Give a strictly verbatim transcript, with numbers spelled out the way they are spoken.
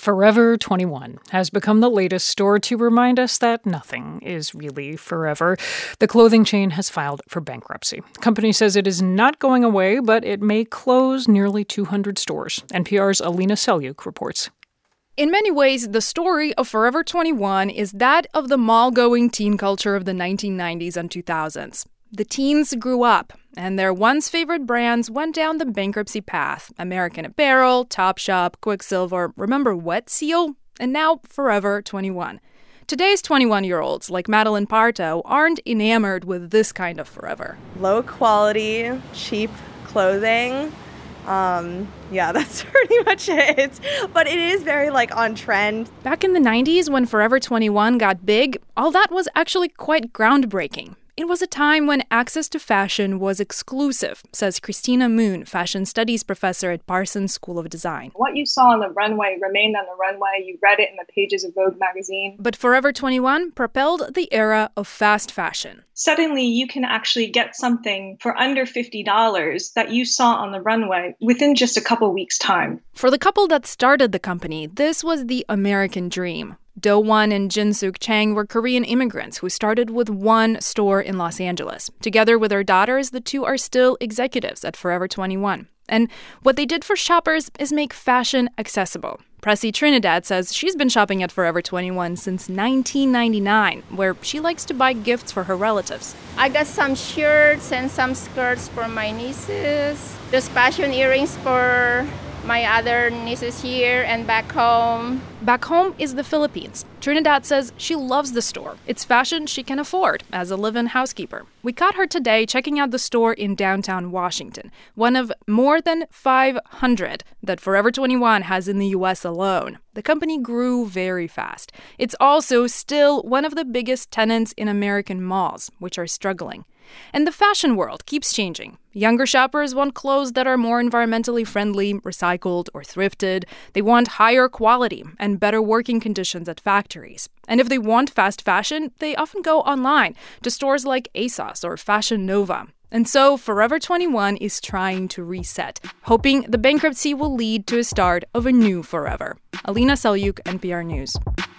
Forever twenty-one has become the latest store to remind us that nothing is really forever. The clothing chain has filed for bankruptcy. The company says it is not going away, but it may close nearly two hundred stores. N P R's Alina Selyuk reports. In many ways, the story of Forever twenty-one is that of the mall-going teen culture of the nineteen nineties and two thousands. The teens grew up, and their once-favorite brands went down the bankruptcy path. American Apparel, Topshop, Quiksilver, remember Wet Seal? And now Forever twenty-one. Today's twenty-one-year-olds, like Madeline Parto, aren't enamored with this kind of forever. Low quality, cheap clothing. Um, yeah, that's pretty much it. But it is very, like, on trend. Back in the nineties, when Forever twenty-one got big, all that was actually quite groundbreaking. It was a time when access to fashion was exclusive, says Christina Moon, fashion studies professor at Parsons School of Design. What you saw on the runway remained on the runway. You read it in the pages of Vogue magazine. But Forever twenty-one propelled the era of fast fashion. Suddenly, you can actually get something for under fifty dollars that you saw on the runway within just a couple weeks' time. For the couple that started the company, this was the American dream. Do-won and Jin-Suk Chang were Korean immigrants who started with one store in Los Angeles. Together with their daughters, the two are still executives at Forever twenty-one. And what they did for shoppers is make fashion accessible. Pressy Trinidad says she's been shopping at Forever twenty-one since nineteen ninety-nine, where she likes to buy gifts for her relatives. I got some shirts and some skirts for my nieces, just fashion earrings for my other nieces here and back home. Back home is the Philippines. Trinidad says she loves the store. It's fashion she can afford as a live-in housekeeper. We caught her today checking out the store in downtown Washington, one of more than five hundred that Forever twenty-one has in the U S alone. The company grew very fast. It's also still one of the biggest tenants in American malls, which are struggling. And the fashion world keeps changing. Younger shoppers want clothes that are more environmentally friendly, recycled, or thrifted. They want higher quality and better working conditions at factories. And if they want fast fashion, they often go online to stores like ASOS or Fashion Nova. And so Forever twenty-one is trying to reset, hoping the bankruptcy will lead to a start of a new Forever. Alina Selyuk, N P R News.